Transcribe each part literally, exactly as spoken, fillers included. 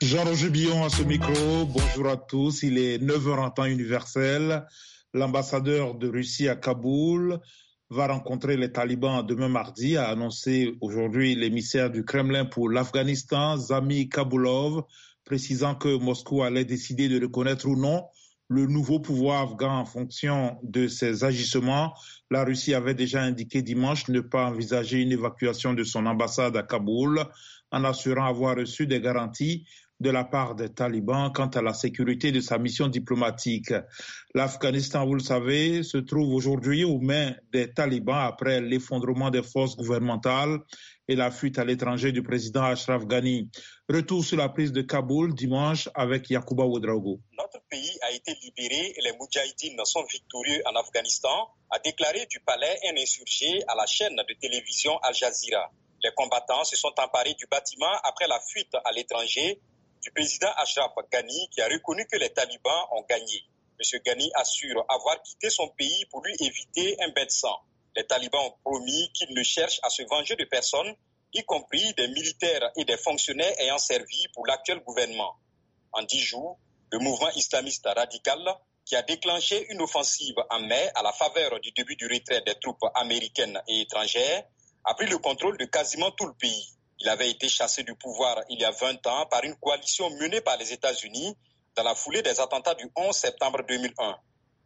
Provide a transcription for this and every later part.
Jean-Roger Billon à ce micro, bonjour à tous, il est neuf heures en temps universel. L'ambassadeur de Russie à Kaboul va rencontrer les talibans demain mardi, a annoncé aujourd'hui l'émissaire du Kremlin pour l'Afghanistan, Zami Kaboulov, précisant que Moscou allait décider de reconnaître ou non le nouveau pouvoir afghan en fonction de ses agissements. La Russie avait déjà indiqué dimanche ne pas envisager une évacuation de son ambassade à Kaboul, en assurant avoir reçu des garanties de la part des talibans quant à la sécurité de sa mission diplomatique. L'Afghanistan, vous le savez, se trouve aujourd'hui aux mains des talibans après l'effondrement des forces gouvernementales et la fuite à l'étranger du président Ashraf Ghani. Retour sur la prise de Kaboul dimanche avec Yacouba Ouedraogo. Notre pays a été libéré et les Moudjahidines sont victorieux en Afghanistan, a déclaré du palais un insurgé à la chaîne de télévision Al Jazeera. Les combattants se sont emparés du bâtiment après la fuite à l'étranger du président Ashraf Ghani qui a reconnu que les talibans ont gagné. M. Ghani assure avoir quitté son pays pour lui éviter un bain de sang. Les talibans ont promis qu'ils ne cherchent à se venger de personne, y compris des militaires et des fonctionnaires ayant servi pour l'actuel gouvernement. En dix jours, le mouvement islamiste radical, qui a déclenché une offensive en mai à la faveur du début du retrait des troupes américaines et étrangères, a pris le contrôle de quasiment tout le pays. Il avait été chassé du pouvoir il y a vingt ans par une coalition menée par les États-Unis dans la foulée des attentats du onze septembre deux mille un.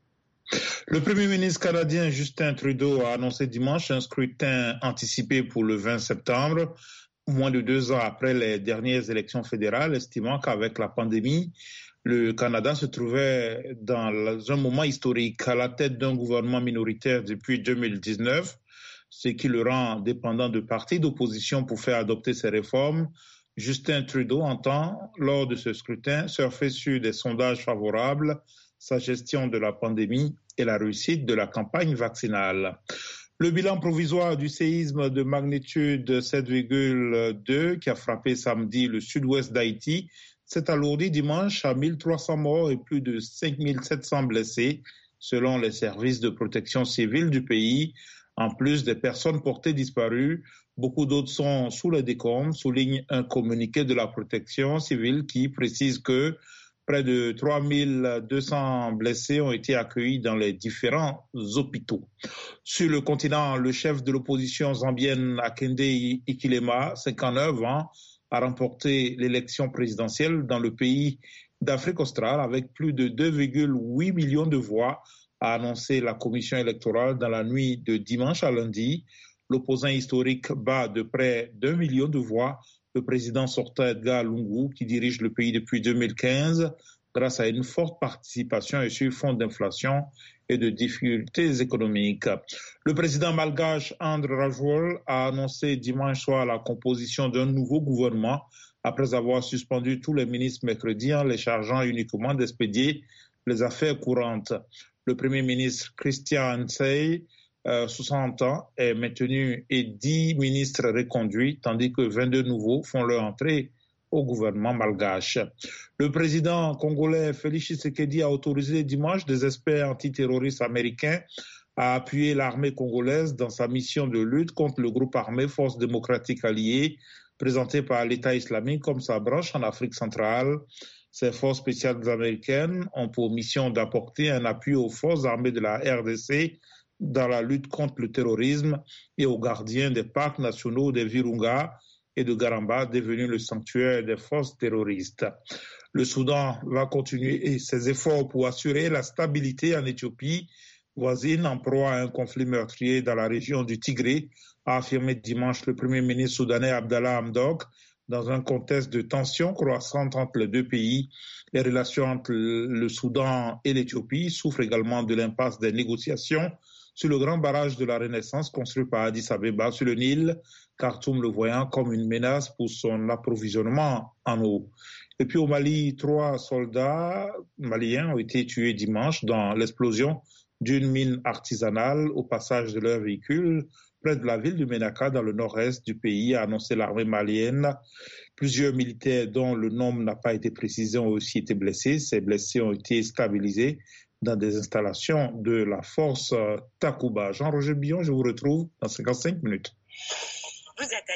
Le Premier ministre canadien Justin Trudeau a annoncé dimanche un scrutin anticipé pour le vingt septembre, moins de deux ans après les dernières élections fédérales, estimant qu'avec la pandémie, le Canada se trouvait dans un moment historique à la tête d'un gouvernement minoritaire depuis deux mille dix-neuf, ce qui le rend dépendant de partis d'opposition pour faire adopter ces réformes. Justin Trudeau entend, lors de ce scrutin, surfer sur des sondages favorables, sa gestion de la pandémie et la réussite de la campagne vaccinale. Le bilan provisoire du séisme de magnitude sept virgule deux qui a frappé samedi le sud-ouest d'Haïti s'est alourdi dimanche à mille trois cents morts et plus de cinq mille sept cents blessés, selon les services de protection civile du pays. En plus des personnes portées disparues, beaucoup d'autres sont sous les décombres, souligne un communiqué de la protection civile qui précise que près de trois mille deux cents blessés ont été accueillis dans les différents hôpitaux. Sur le continent, le chef de l'opposition zambienne Hakainde Hichilema, cinquante-neuf ans, a remporté l'élection présidentielle dans le pays d'Afrique australe avec plus de deux virgule huit millions de voix, a annoncé la commission électorale dans la nuit de dimanche à lundi. L'opposant historique bat de près d'un million de voix le président sortant Edgar Lungu, qui dirige le pays depuis deux mille quinze, grâce à une forte participation et sur fond d'inflation et de difficultés économiques. Le président malgache André Rajol a annoncé dimanche soir la composition d'un nouveau gouvernement après avoir suspendu tous les ministres mercredi en les chargeant uniquement d'expédier les affaires courantes. Le Premier ministre Christian Ansei, euh, soixante ans, est maintenu et dix ministres reconduits, tandis que vingt-deux nouveaux font leur entrée au gouvernement malgache. Le président congolais Félix Tshisekedi a autorisé dimanche des experts antiterroristes américains à appuyer l'armée congolaise dans sa mission de lutte contre le groupe armé Forces démocratiques alliées, présenté par l'État islamique comme sa branche en Afrique centrale. Ces forces spéciales américaines ont pour mission d'apporter un appui aux forces armées de la R D C dans la lutte contre le terrorisme et aux gardiens des parcs nationaux des Virunga et de Garamba, devenu le sanctuaire des forces terroristes. Le Soudan va continuer ses efforts pour assurer la stabilité en Éthiopie, voisine en proie à un conflit meurtrier dans la région du Tigré, a affirmé dimanche le Premier ministre soudanais Abdallah Hamdok. Dans un contexte de tensions croissantes entre les deux pays, les relations entre le Soudan et l'Éthiopie souffrent également de l'impasse des négociations sur le grand barrage de la Renaissance construit par Addis Abeba sur le Nil, Khartoum le voyant comme une menace pour son approvisionnement en eau. Et puis au Mali, trois soldats maliens ont été tués dimanche dans l'explosion d'une mine artisanale au passage de leur véhicule près de la ville de Ménaka, dans le nord-est du pays, a annoncé l'armée malienne. Plusieurs militaires dont le nombre n'a pas été précisé ont aussi été blessés. Ces blessés ont été stabilisés dans des installations de la force Takuba. Jean-Roger Billon, je vous retrouve dans cinquante-cinq minutes. Vous êtes